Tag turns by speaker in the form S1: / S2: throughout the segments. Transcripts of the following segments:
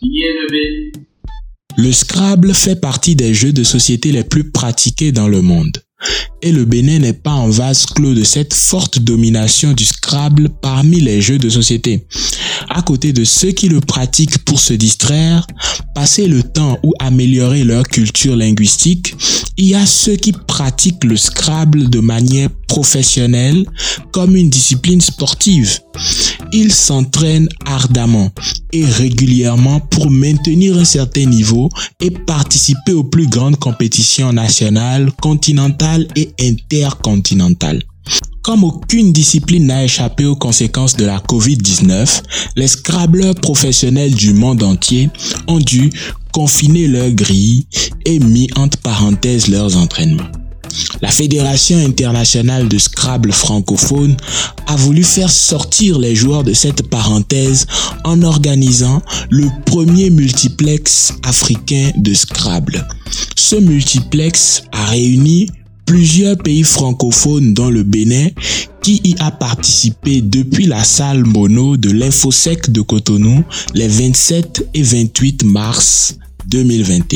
S1: Le Scrabble fait partie des jeux de société les plus pratiqués dans le monde. Et le Bénin n'est pas en vase clos de cette forte domination du Scrabble parmi les jeux de société. À côté de ceux qui le pratiquent pour se distraire, passer le temps ou améliorer leur culture linguistique, il y a ceux qui pratiquent le Scrabble de manière professionnelle comme une discipline sportive. Ils s'entraînent ardemment et régulièrement pour maintenir un certain niveau et participer aux plus grandes compétitions nationales, continentales et intercontinentales. Comme aucune discipline n'a échappé aux conséquences de la COVID-19, les Scrabbleurs professionnels du monde entier ont dû confiner leurs grilles et mis entre parenthèses leurs entraînements. La Fédération internationale de Scrabble francophone a voulu faire sortir les joueurs de cette parenthèse en organisant le premier multiplex africain de Scrabble. Ce multiplex a réuni plusieurs pays francophones dont le Bénin qui y a participé depuis la salle mono de l'Infosec de Cotonou les 27 et 28 mars 2021.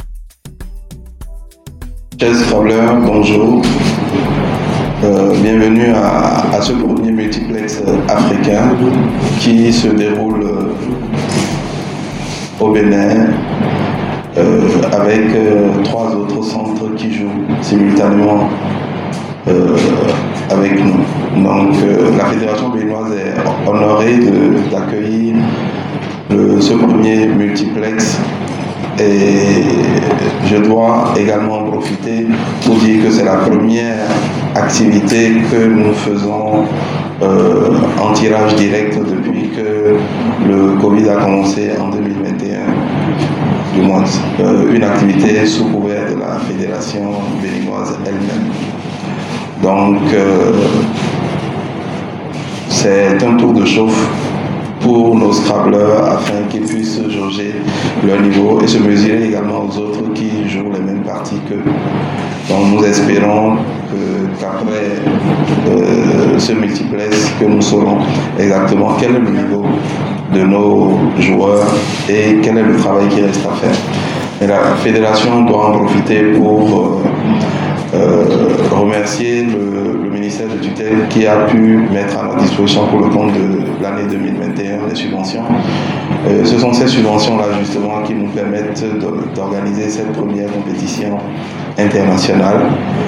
S2: Chers Scrabbleurs, bonjour. Bienvenue à ce premier multiplex africain qui se déroule au Bénin avec 3 autres centres qui jouent simultanément avec nous. Donc la Fédération béninoise est honorée d'accueillir ce premier multiplex. Et je dois également en profiter pour dire que c'est la première activité que nous faisons en tirage direct depuis que le Covid a commencé en 2021, du moins une activité sous couvert de la Fédération béninoise elle-même. Donc c'est un tour de chauffe pour nos Scrabbleurs afin qu'ils puissent jauger leur niveau et se mesurer également aux autres qui jouent les mêmes parties qu'eux. Donc nous espérons qu'après ce multiplex, que nous saurons exactement quel est le niveau de nos joueurs et quel est le travail qui reste à faire. Et la fédération doit en profiter pour remercier le ministère de tutelle qui a pu mettre à notre disposition pour le compte de l'année 2021 les subventions. Ce sont ces subventions-là justement qui nous permettent d'organiser cette première compétition internationale.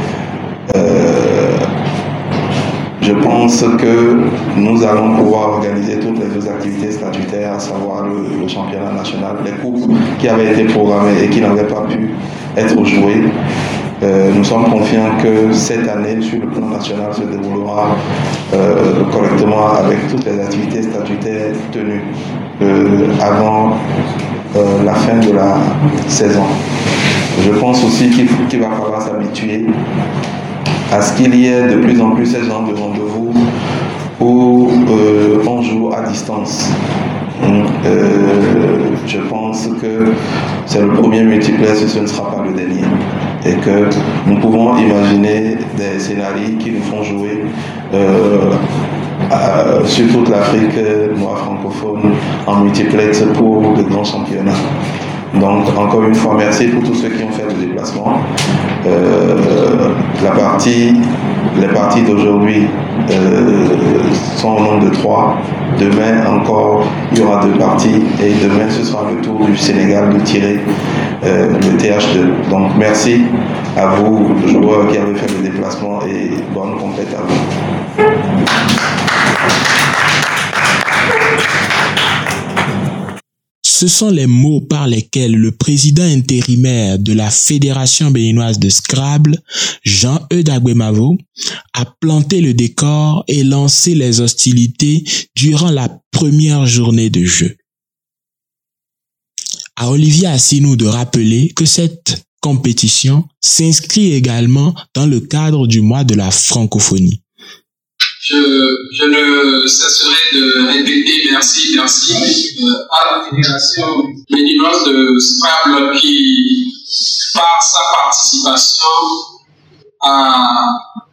S2: Je pense que nous allons pouvoir organiser toutes les autres activités statutaires, à savoir le championnat national, les coupes qui avaient été programmées et qui n'avaient pas pu être jouées. Nous sommes confiants que cette année, sur le plan national, se déroulera correctement avec toutes les activités statutaires tenues avant la fin de la saison. Je pense aussi qu'il va falloir s'habituer à ce qu'il y ait de plus en plus ces genres de rendez-vous où on joue à distance. Je pense que c'est le premier multiplex et ce ne sera pas le dernier. Et que nous pouvons imaginer des scénarios qui nous font jouer sur toute l'Afrique noire francophone en multiplex pour de grands championnats. Donc encore une fois, merci pour tous ceux qui ont fait le déplacement. Les parties d'aujourd'hui sont au nombre de 3. Demain encore, il y aura 2 parties. Et demain, ce sera le tour du Sénégal de tirer le TH2. Donc merci à vous, joueurs qui avez fait le déplacement, et bonne compète à vous.
S1: Ce sont les mots par lesquels le président intérimaire de la Fédération béninoise de Scrabble, Jean-Eudes Agwemavo, a planté le décor et lancé les hostilités durant la première journée de jeu. À Olivier Assinou de rappeler que cette compétition s'inscrit également dans le cadre du mois de la francophonie.
S3: Je ne cesserai de répéter merci à la Fédération béninoise de Scrabble qui, par sa participation, a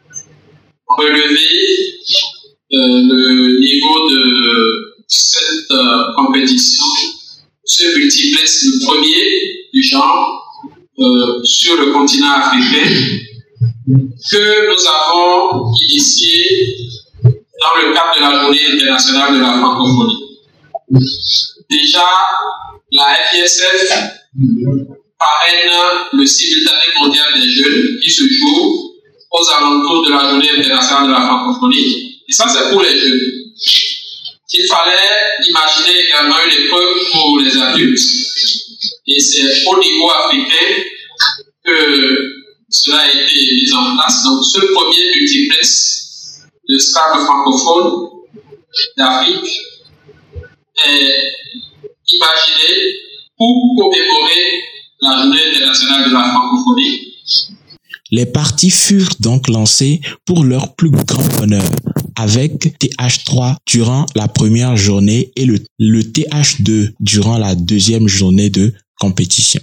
S3: relevé le niveau de cette compétition ce multiplex, le premier du genre, sur le continent africain, que nous avons initié dans le cadre de la Journée internationale de la francophonie. Déjà, la FISF parraine le simultané mondial des jeunes qui se joue aux alentours de la Journée internationale de la francophonie. Et ça, c'est pour les jeunes. Il fallait imaginer également une épreuve pour les adultes. Et c'est au niveau africain que cela a été mis en place. Donc, ce premier multiplex de Scrabble francophone d'Afrique est imaginé pour commémorer la Journée internationale de la francophonie.
S1: Les parties furent donc lancées pour leur plus grand bonheur, avec TH3 durant la première journée et le TH2 durant la deuxième journée de compétition.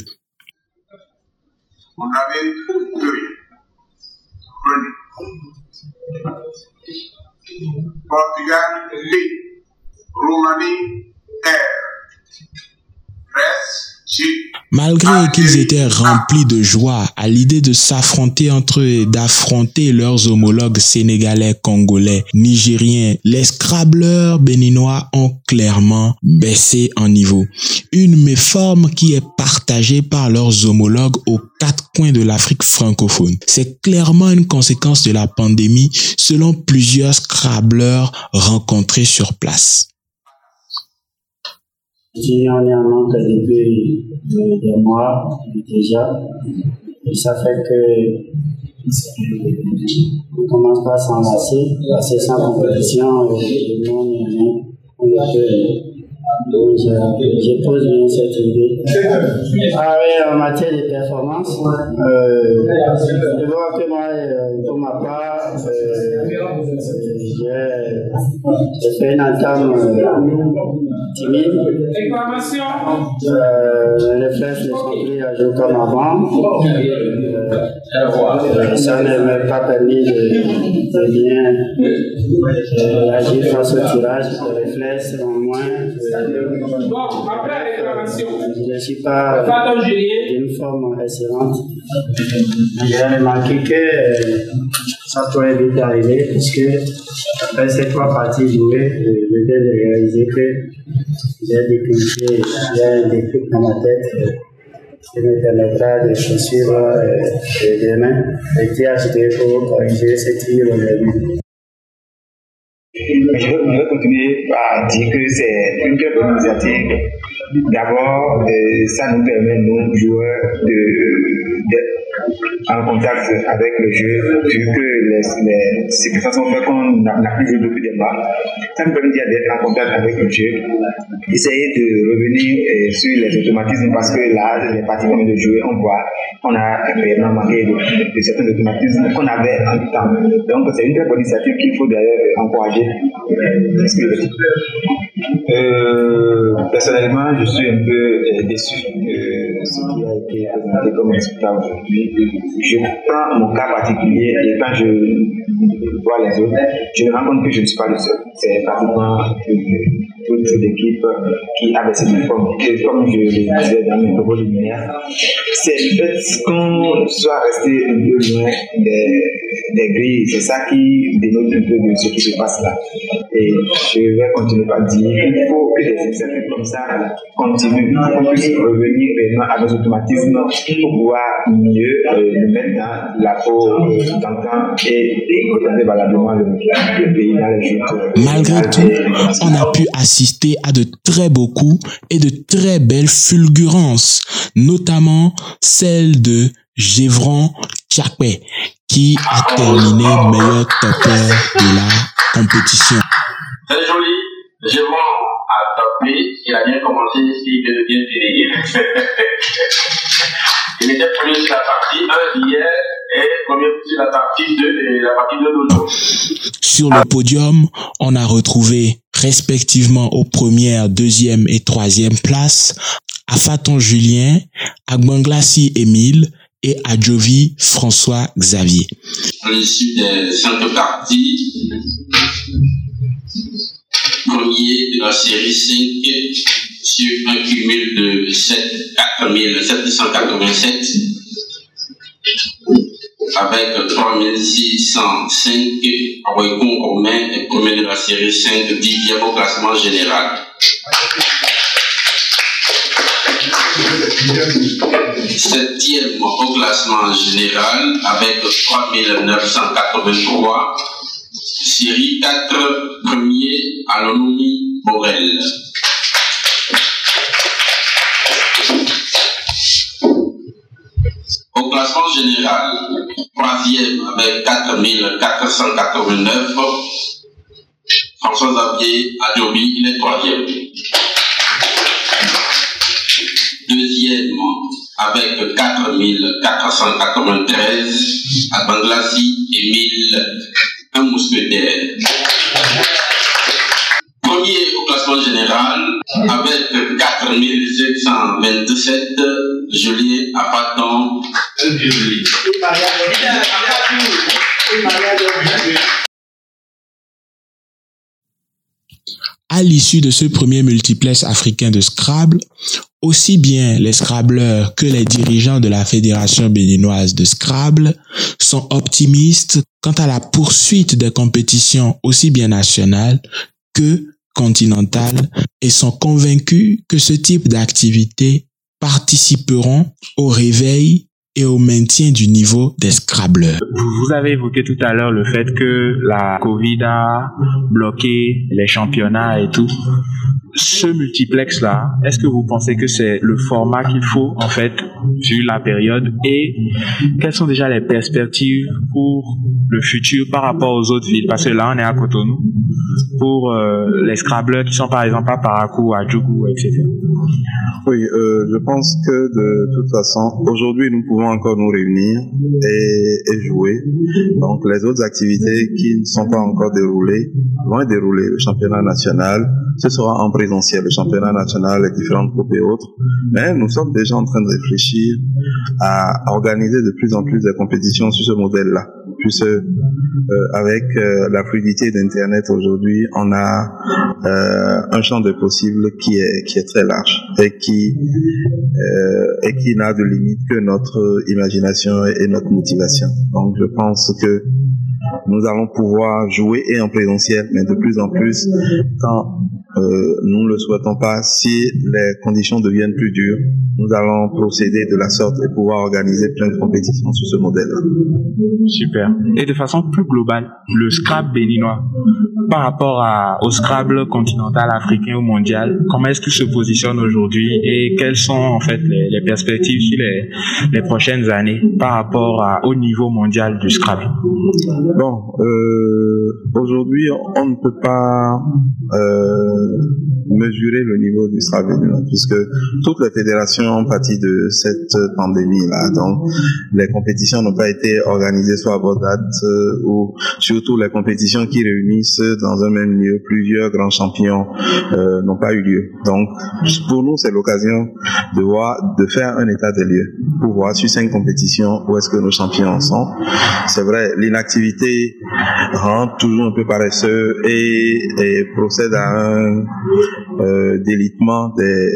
S4: On avait Portugal B, Roumanie R, Grèce G.
S1: Malgré qu'ils étaient remplis de joie à l'idée de s'affronter entre eux et d'affronter leurs homologues sénégalais, congolais, nigériens, les scrabbleurs béninois ont clairement baissé en niveau. Une méforme qui est partagée par leurs homologues aux quatre coins de l'Afrique francophone. C'est clairement une conséquence de la pandémie selon plusieurs scrabbleurs rencontrés sur place.
S5: On est en manque depuis des mois déjà, et ça fait que on commence pas à s'enlacer, passer sans compétition, et le monde je pose bien cette idée. Ah oui, en matière de performance, je vois que moi, pour ma part, j'ai fait une entame timide. Les flèches ne sont plus à jouer comme avant. Ça ne m'a pas permis de bien agir face au tirage. Les flèches sont moins. Je ne suis pas d'une forme excellente. J'ai remarqué que ça pourrait vite arriver, puisque après ces 3 parties jouées, je viens de réaliser que j'ai déclenché, il y a un déclic dans ma tête qui me permettra de poursuivre demain le TH2 pour corriger ce tir aujourd'hui.
S6: Je vais continuer à dire que c'est une très bonne initiative. D'abord, ça nous permet, nous, joueurs, d'être en contact avec le jeu, vu que les circonstances ont fait qu'on n'a plus joué depuis des mois. Ça nous permet d'être en contact avec le jeu, essayer de revenir sur les automatismes, parce que là, les parties de jouer, on voit qu'on a réellement manqué de certains automatismes qu'on avait en temps. Donc, c'est une très bonne initiative qu'il faut d'ailleurs encourager. Personnellement, je suis un peu déçu de ce qui a été présenté comme résultat aujourd'hui. Je prends mon cas particulier et quand je vois les autres, je me rends compte que je ne suis pas le seul. C'est pratiquement toute l'équipe qui a baissé de forme. Et comme je le disais dans mes propos liminaires, c'est le fait qu'on soit resté un peu loin des grilles. C'est ça qui dénote un peu de ce qui se passe là. Et je vais continuer par dire qu'il faut que des initiatives comme ça continuent, qu'on puisse revenir vraiment à nos automatismes pour pouvoir mieux le mettre dans la peau d'antan et représenter valablement le pays dans les joutes.
S1: Malgré tout, on a pu assister à de très beaux coups et de très belles fulgurances, notamment celle de Gévron Tchakwe, qui a terminé meilleur topper de la compétition.
S3: Très joli, Gévron a topé, il a bien commencé, il vient de bien finir. Il était premier sur la partie 1 d'hier et premier sur la partie 2 et la partie 2 d'aujourd'hui.
S1: Sur le podium, on a retrouvé respectivement aux premières, deuxième et troisième places Afaton Julien, Agbanglassi Émile et Adjovi François Xavier.
S3: À l'issue des 5 parties, premier de la série 5, sur un cumul de 4787 avec 3605 Roycon Romain et premier de la série 5 10e au classement général. 7e au classement général avec 3983 série 4 premier Alonomi Borel. Au classement général, 3e avec 4489, François-Xavier Adjobi, il est 3e. 2e avec 4493, Abanglassi, Émile, un mousquetaire. Premier au classement général avec 4727, Julien Apaton.
S1: À l'issue de ce premier multiplex africain de Scrabble, aussi bien les Scrabbleurs que les dirigeants de la Fédération béninoise de Scrabble sont optimistes quant à la poursuite des compétitions aussi bien nationales que continentales et sont convaincus que ce type d'activités participeront au réveil et au maintien du niveau des Scrabbleurs.
S7: Vous avez évoqué tout à l'heure le fait que la Covid a bloqué les championnats et tout. Ce multiplex-là, est-ce que vous pensez que c'est le format qu'il faut, en fait, vu la période, et quelles sont déjà les perspectives pour le futur par rapport aux autres villes? Parce que là, on est à Cotonou, pour les Scrabbleurs qui sont par exemple à Parakou, à Djougou, etc.
S2: Oui, je pense que de toute façon, aujourd'hui, nous pouvons encore nous réunir et jouer. Donc, les autres activités qui ne sont pas encore déroulées vont être déroulées. Le championnat national, ce sera en présentiel, le championnat national, les différentes coupes et autres. Mais nous sommes déjà en train de réfléchir à organiser de plus en plus de compétitions sur ce modèle-là. Puisque avec la fluidité d'Internet aujourd'hui, on a un champ de possibles qui est très large et qui n'a de limite que notre imagination et notre motivation. Donc je pense que nous allons pouvoir jouer et en présentiel, mais de plus en plus quand nous ne le souhaitons pas, si les conditions deviennent plus dures, nous allons procéder de la sorte et pouvoir organiser plein de compétitions sur ce modèle-là.
S7: Super. Et de façon plus globale, le Scrabble béninois, par rapport au Scrabble continental, africain ou mondial, comment est-ce qu'il se positionne aujourd'hui et quelles sont en fait les perspectives sur les prochaines années par rapport au niveau mondial du Scrabble?
S2: Bon, aujourd'hui, on ne peut pas mesurer le niveau du Scrabble puisque toutes les fédérations ont pâti de cette pandémie-là. Donc, les compétitions n'ont pas été organisées soit à bonne date ou surtout les compétitions qui réunissent dans un même lieu plusieurs grands champions n'ont pas eu lieu. Donc, pour nous, c'est l'occasion de faire un état des lieux pour voir sur 5 compétitions où est-ce que nos champions sont. C'est vrai, l'inactivité rend toujours un peu paresseux et procède à un délitement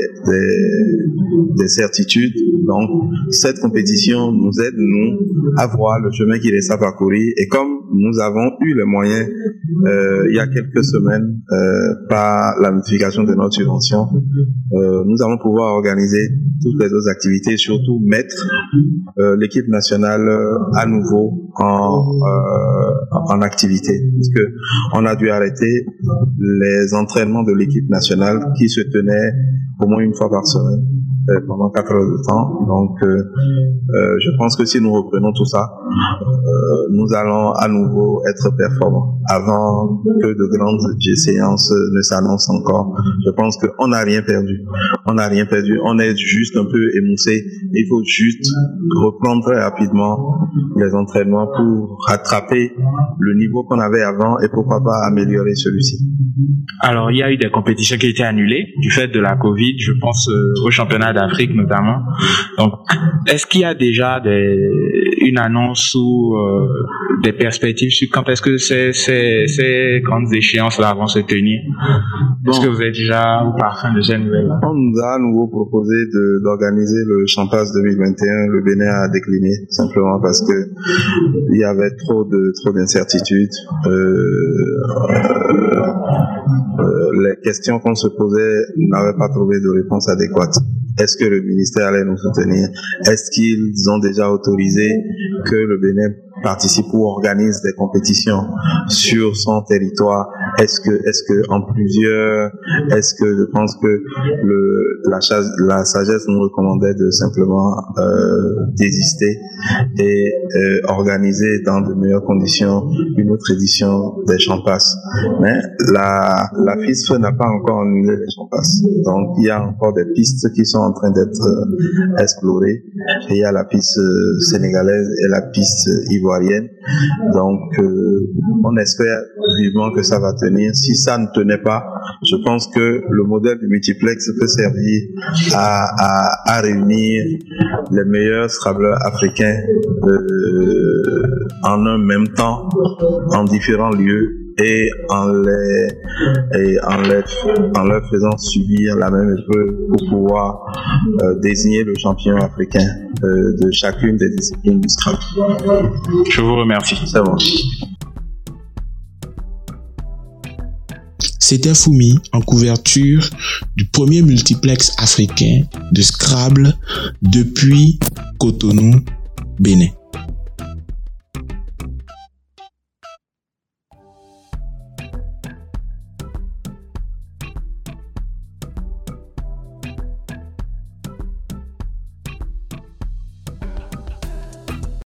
S2: des certitudes. Donc, cette compétition nous aide, nous, à voir le chemin qui reste à parcourir. Et comme nous avons eu les moyens, il y a quelques semaines, par la notification de notre subvention, nous allons pouvoir organiser toutes les autres activités, surtout mettre l'équipe nationale à nouveau en activité. Parce que on a dû arrêter les entraînements de l'équipe nationale qui se tenaient au moins une fois par semaine pendant 4 heures de temps. Donc, je pense que si nous reprenons tout ça, nous allons à nouveau être performants. Avant que de grandes séances ne s'annoncent encore, je pense qu'on n'a rien perdu. On n'a rien perdu. On est juste un peu émoussé. Il faut juste reprendre très rapidement les entraînements pour rattraper le niveau qu'on avait avant et pourquoi pas améliorer celui-ci.
S7: Alors, il y a eu des compétitions qui ont été annulées du fait de la Covid, je pense au championnat d'Afrique notamment. Donc, est-ce qu'il y a déjà une annonce ou des perspectives sur quand est-ce que ces grandes échéances-là vont se tenir? Est-ce que vous êtes déjà au parfum de ces nouvelles-là?
S2: On nous a à nouveau proposé d'organiser le Champagne 2021. Le Bénin a décliné, simplement parce que il y avait trop d'incertitudes. Les questions qu'on se posait n'avaient pas trouvé de réponse adéquate. Est-ce que le ministère allait nous soutenir? Est-ce qu'ils ont déjà autorisé que le Bénin participe ou organise des compétitions sur son territoire? Est-ce que je pense que la sagesse nous recommandait de simplement désister et organiser dans de meilleures conditions une autre édition des Champasses. Mais la FISF n'a pas encore annulé les Champasses. Donc il y a encore des pistes qui sont en train d'être explorées. Et il y a la piste sénégalaise et la piste ivoirienne. Donc on espère vivement que ça va tenir. Si ça ne tenait pas, je pense que le modèle du multiplex peut servir à réunir les meilleurs scrabbleurs africains en un même temps, en différents lieux, et en leur faisant subir la même épreuve pour pouvoir désigner le champion africain de chacune des disciplines du Scrabble.
S7: Je vous remercie.
S2: C'est bon.
S1: C'était Fumi en couverture du premier multiplex africain de Scrabble depuis Cotonou, Bénin.